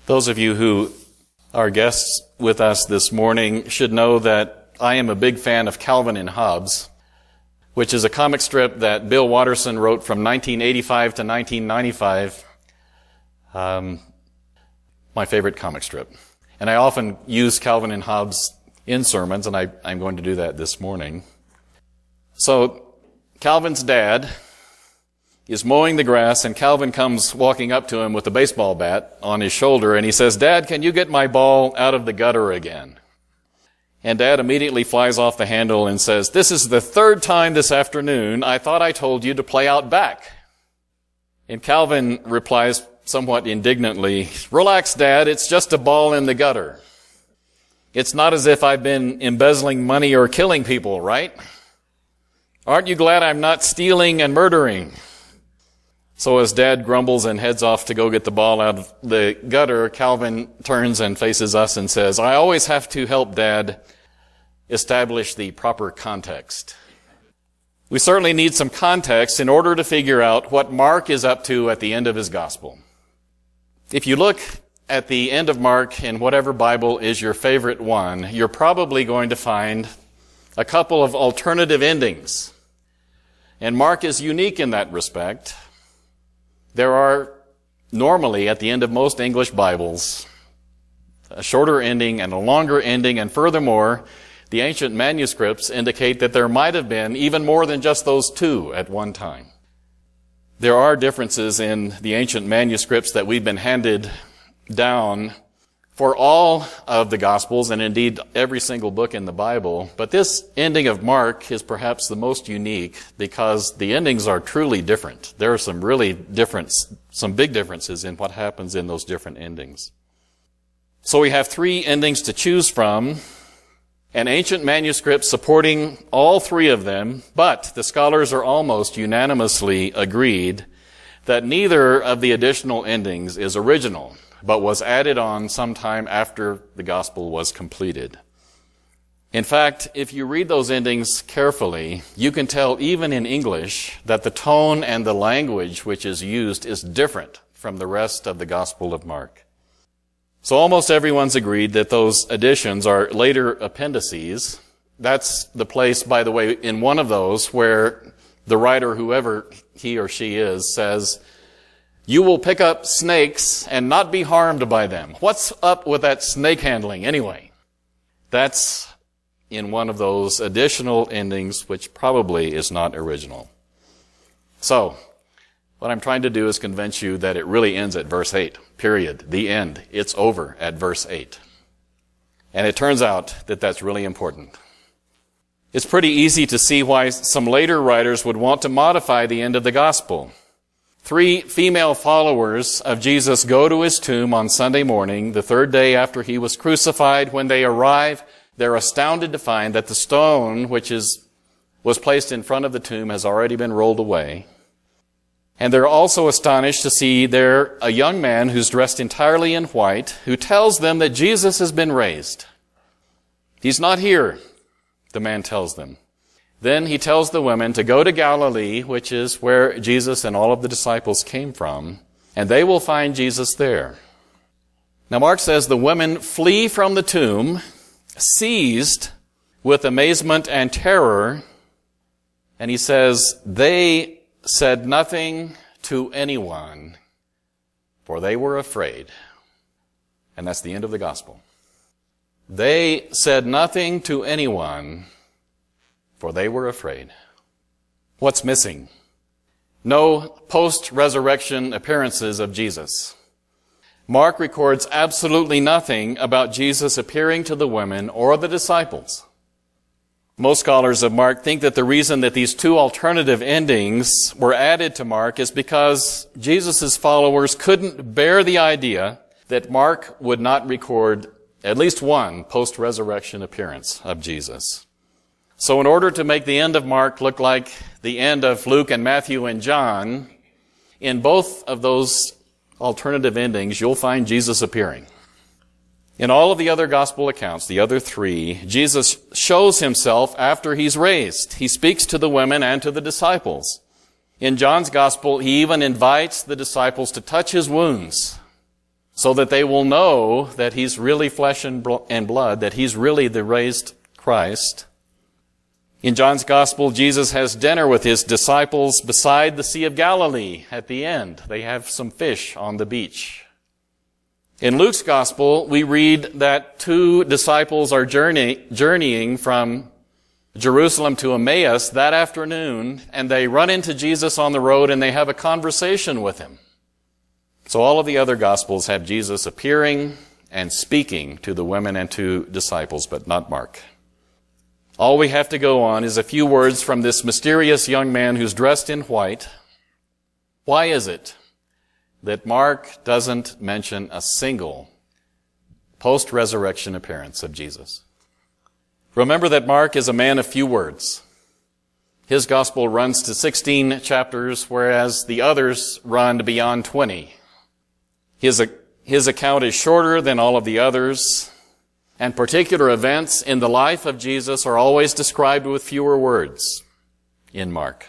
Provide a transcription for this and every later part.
Those of you who are guests with us this morning should know that I am a big fan of Calvin and Hobbes, which is a comic strip that Bill Watterson wrote from 1985 to 1995. My favorite comic strip. And I often use Calvin and Hobbes in sermons, and I'm going to do that this morning. So, Calvin's dad is mowing the grass, and Calvin comes walking up to him with a baseball bat on his shoulder, and he says, "Dad, can you get my ball out of the gutter again?" And Dad immediately flies off the handle and says, "This is the third time this afternoon. I thought I told you to play out back." And Calvin replies somewhat indignantly, "Relax, Dad, it's just a ball in the gutter. It's not as if I've been embezzling money or killing people, right? Aren't you glad I'm not stealing and murdering?" So as Dad grumbles and heads off to go get the ball out of the gutter, Calvin turns and faces us and says, "I always have to help Dad establish the proper context." We certainly need some context in order to figure out what Mark is up to at the end of his gospel. If you look at the end of Mark in whatever Bible is your favorite one, you're probably going to find a couple of alternative endings. And Mark is unique in that respect. There are normally, at the end of most English Bibles, a shorter ending and a longer ending, and furthermore, the ancient manuscripts indicate that there might have been even more than just those two at one time. There are differences in the ancient manuscripts that we've been handed down for all of the Gospels, and indeed every single book in the Bible. But this ending of Mark is perhaps the most unique because the endings are truly different. There are some big differences in what happens in those different endings. So we have three endings to choose from, an ancient manuscript supporting all three of them, but the scholars are almost unanimously agreed that neither of the additional endings is original, but was added on sometime after the gospel was completed. In fact, if you read those endings carefully, you can tell even in English that the tone and the language which is used is different from the rest of the Gospel of Mark. So almost everyone's agreed that those additions are later appendices. That's the place, by the way, in one of those where the writer, whoever he or she is, says, "You will pick up snakes and not be harmed by them." What's up with that snake handling anyway? That's in one of those additional endings, which probably is not original. So, what I'm trying to do is convince you that it really ends at verse 8, period. The end. It's over at verse 8. And it turns out that that's really important. It's pretty easy to see why some later writers would want to modify the end of the gospel. 3 female followers of Jesus go to his tomb on Sunday morning, the third day after he was crucified. When they arrive, they're astounded to find that the stone which was placed in front of the tomb has already been rolled away. And they're also astonished to see there a young man who's dressed entirely in white, who tells them that Jesus has been raised. "He's not here," the man tells them. Then he tells the women to go to Galilee, which is where Jesus and all of the disciples came from, and they will find Jesus there. Now Mark says the women flee from the tomb, seized with amazement and terror, and he says they said nothing to anyone, for they were afraid. And that's the end of the gospel. They said nothing to anyone, for they were afraid. What's missing? No post-resurrection appearances of Jesus. Mark records absolutely nothing about Jesus appearing to the women or the disciples. Most scholars of Mark think that the reason that these 2 alternative endings were added to Mark is because Jesus' followers couldn't bear the idea that Mark would not record at least one post-resurrection appearance of Jesus. So in order to make the end of Mark look like the end of Luke and Matthew and John, in both of those alternative endings, you'll find Jesus appearing. In all of the other gospel accounts, the other 3, Jesus shows himself after he's raised. He speaks to the women and to the disciples. In John's gospel, he even invites the disciples to touch his wounds. so that they will know that he's really flesh and blood, that he's really the raised Christ. In John's Gospel, Jesus has dinner with his disciples beside the Sea of Galilee at the end. They have some fish on the beach. In Luke's Gospel, we read that two disciples are journeying from Jerusalem to Emmaus that afternoon, and they run into Jesus on the road and they have a conversation with him. So all of the other Gospels have Jesus appearing and speaking to the women and to disciples, but not Mark. All we have to go on is a few words from this mysterious young man who's dressed in white. Why is it that Mark doesn't mention a single post-resurrection appearance of Jesus? Remember that Mark is a man of few words. His gospel runs to 16 chapters, whereas the others run beyond 20. His account is shorter than all of the others, and particular events in the life of Jesus are always described with fewer words in Mark.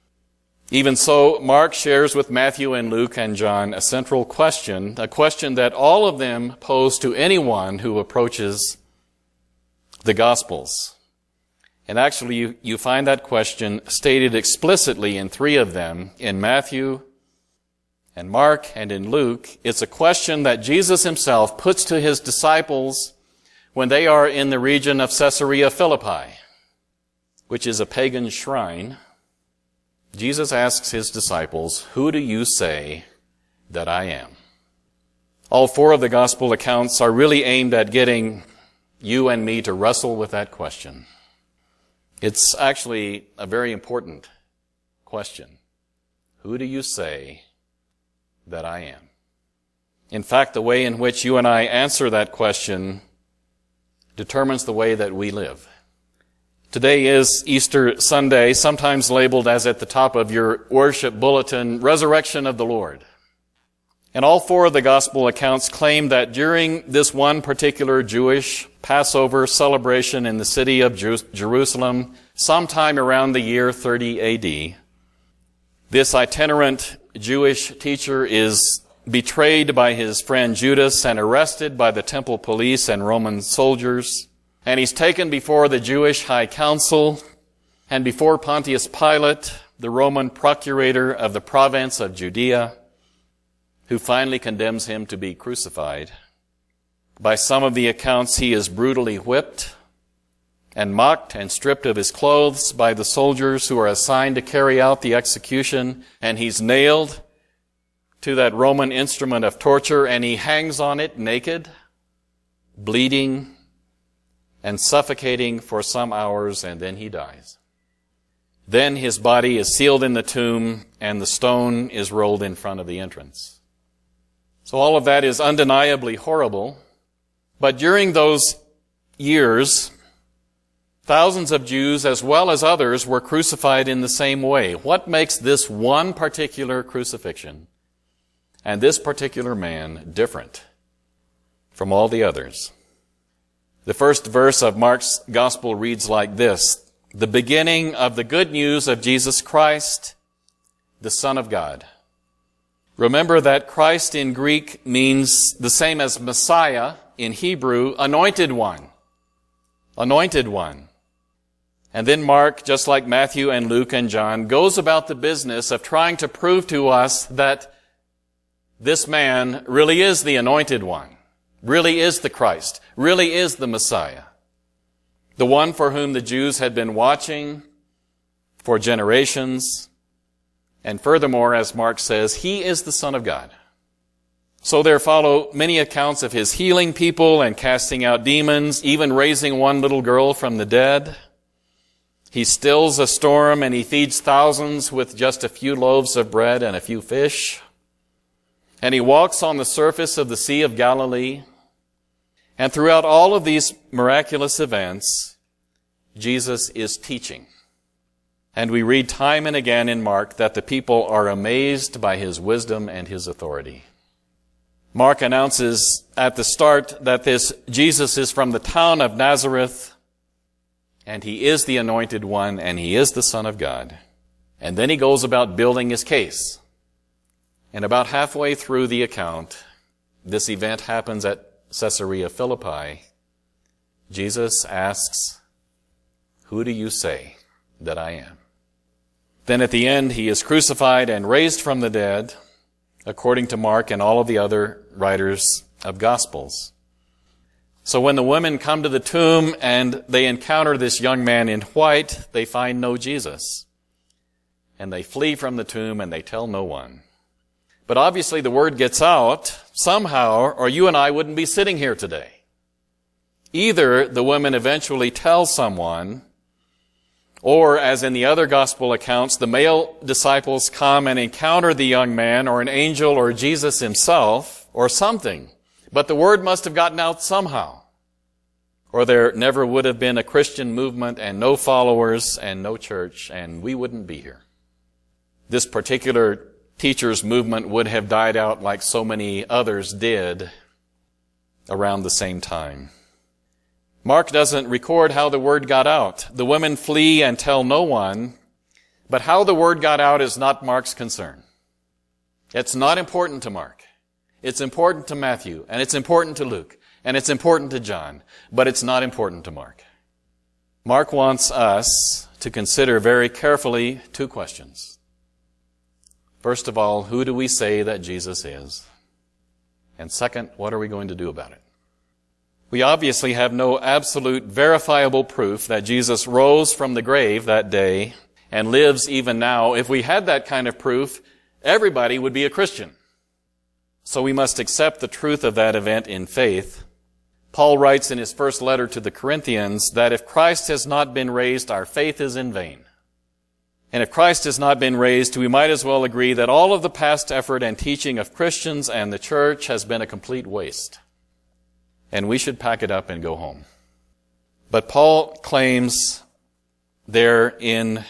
Even so, Mark shares with Matthew and Luke and John a central question, a question that all of them pose to anyone who approaches the Gospels. And actually, you find that question stated explicitly in three of them, in Matthew, and Mark, and in Luke. It's a question that Jesus himself puts to his disciples when they are in the region of Caesarea Philippi, which is a pagan shrine. Jesus asks his disciples, "Who do you say that I am?" All four of the gospel accounts are really aimed at getting you and me to wrestle with that question. It's actually a very important question. Who do you say that I am? In fact, the way in which you and I answer that question determines the way that we live. Today is Easter Sunday, sometimes labeled as at the top of your worship bulletin, Resurrection of the Lord. And all four of the gospel accounts claim that during this one particular Jewish Passover celebration in the city of Jerusalem, sometime around the year 30 AD, this itinerant Jewish teacher is betrayed by his friend Judas and arrested by the temple police and Roman soldiers. And he's taken before the Jewish high council and before Pontius Pilate, the Roman procurator of the province of Judea, who finally condemns him to be crucified. By some of the accounts, he is brutally whipped and mocked and stripped of his clothes by the soldiers who are assigned to carry out the execution, and he's nailed to that Roman instrument of torture, and he hangs on it naked, bleeding, and suffocating for some hours, and then he dies. Then his body is sealed in the tomb, and the stone is rolled in front of the entrance. So all of that is undeniably horrible. But during those years, thousands of Jews, as well as others, were crucified in the same way. What makes this one particular crucifixion and this particular man different from all the others? The first verse of Mark's gospel reads like this: the beginning of the good news of Jesus Christ, the Son of God. Remember that Christ in Greek means the same as Messiah in Hebrew, anointed one. Anointed one. And then Mark, just like Matthew and Luke and John, goes about the business of trying to prove to us that this man really is the anointed one, really is the Christ, really is the Messiah, the one for whom the Jews had been watching for generations. And furthermore, as Mark says, he is the Son of God. So there follow many accounts of his healing people and casting out demons, even raising one little girl from the dead. He stills a storm and he feeds thousands with just a few loaves of bread and a few fish. And he walks on the surface of the Sea of Galilee. And throughout all of these miraculous events, Jesus is teaching. And we read time and again in Mark that the people are amazed by his wisdom and his authority. Mark announces at the start that this Jesus is from the town of Nazareth, and he is the anointed one, and he is the Son of God. And then he goes about building his case. And about halfway through the account, this event happens at Caesarea Philippi, Jesus asks, "Who do you say that I am?" Then at the end, he is crucified and raised from the dead, according to Mark and all of the other writers of Gospels. So when the women come to the tomb and they encounter this young man in white, they find no Jesus. And they flee from the tomb and they tell no one. But obviously the word gets out somehow, or you and I wouldn't be sitting here today. Either the women eventually tell someone, or as in the other gospel accounts, the male disciples come and encounter the young man or an angel or Jesus himself or something. But the word must have gotten out somehow, or there never would have been a Christian movement and no followers and no church, and we wouldn't be here. This particular teachers' movement would have died out like so many others did around the same time. Mark doesn't record how the word got out. The women flee and tell no one, but how the word got out is not Mark's concern. It's not important to Mark. It's important to Matthew, and it's important to Luke, and it's important to John, but it's not important to Mark. Mark wants us to consider very carefully two questions. First of all, who do we say that Jesus is? And second, what are we going to do about it? We obviously have no absolute verifiable proof that Jesus rose from the grave that day and lives even now. If we had that kind of proof, everybody would be a Christian. So we must accept the truth of that event in faith. Paul writes in his first letter to the Corinthians that if Christ has not been raised, our faith is in vain. And if Christ has not been raised, we might as well agree that all of the past effort and teaching of Christians and the church has been a complete waste. And we should pack it up and go home. But Paul claims there in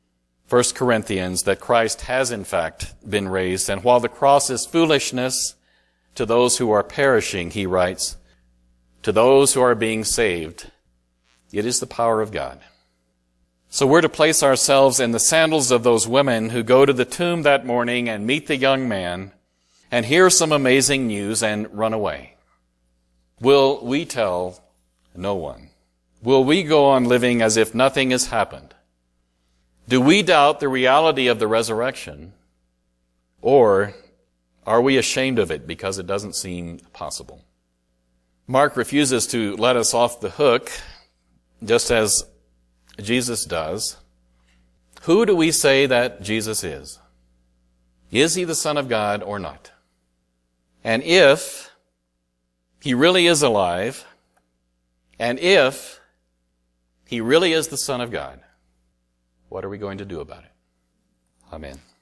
1 Corinthians that Christ has in fact been raised. And while the cross is foolishness to those who are perishing, he writes, to those who are being saved, it is the power of God. So we're to place ourselves in the sandals of those women who go to the tomb that morning and meet the young man and hear some amazing news and run away. Will we tell no one? Will we go on living as if nothing has happened? Do we doubt the reality of the resurrection? Or are we ashamed of it because it doesn't seem possible? Mark refuses to let us off the hook, just as Jesus does. Who do we say that Jesus is? Is he the Son of God or not? And if he really is alive, and if he really is the Son of God, what are we going to do about it? Amen.